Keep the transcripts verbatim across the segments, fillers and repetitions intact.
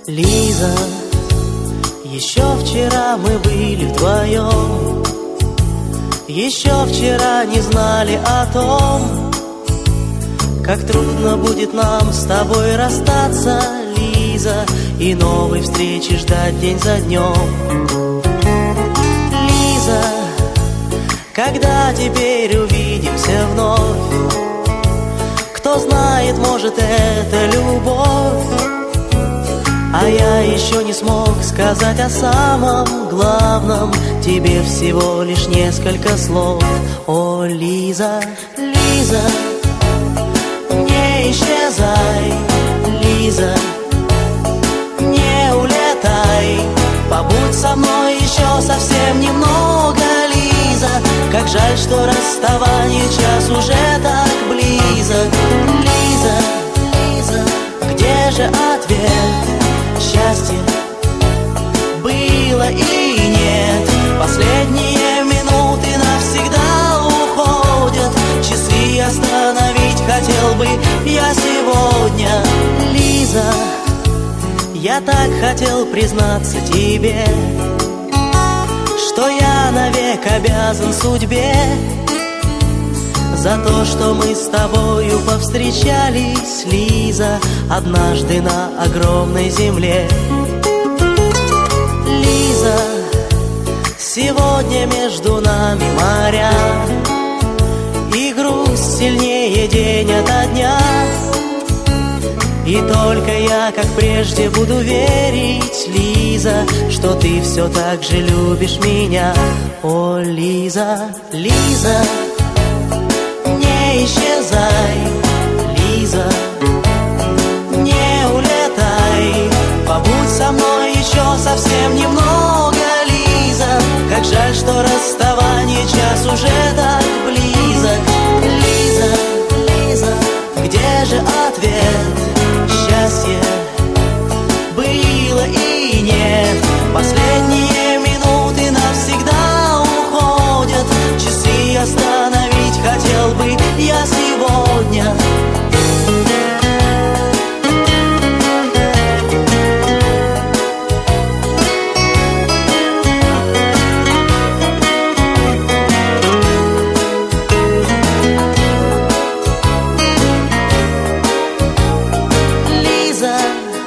Лиза, еще вчера мы были вдвоем, еще вчера не знали о том, как трудно будет нам с тобой расстаться, Лиза, и новой встречи ждать день за днем. Лиза, когда теперь увидимся вновь? Кто знает, может, это любовь. А я еще не смог сказать о самом главном, тебе всего лишь несколько слов. О, Лиза, Лиза, не исчезай, Лиза, не улетай, побудь со мной еще совсем немного, Лиза. Как жаль, что расставание час уже так близок. Лиза, Лиза, где же ответ? Счастье было и нет. Последние минуты навсегда уходят. Часы остановить хотел бы я сегодня. Лиза, я так хотел признаться тебе, что я навек обязан судьбе за то, что мы с тобою повстречались, Лиза, однажды на огромной земле. Лиза, сегодня между нами моря, и грусть сильнее день ото дня. И только я, как прежде, буду верить, Лиза, что ты все так же любишь меня. О, Лиза, Лиза, не исчезай, Лиза, не улетай, побудь со мной еще совсем немного, Лиза. Как жаль, что расставание час уже так близок. Лиза, Лиза, где же ответ? Счастье было и нет. Последние минуты навсегда уходят. Часы остановить хотел бы я сегодня. Лиза,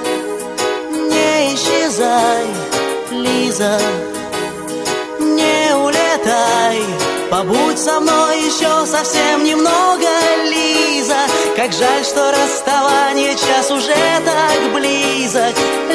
не исчезай, Лиза, не улетай, побудь со мной еще совсем немного, Лиза. Как жаль, что расставание час уже так близок.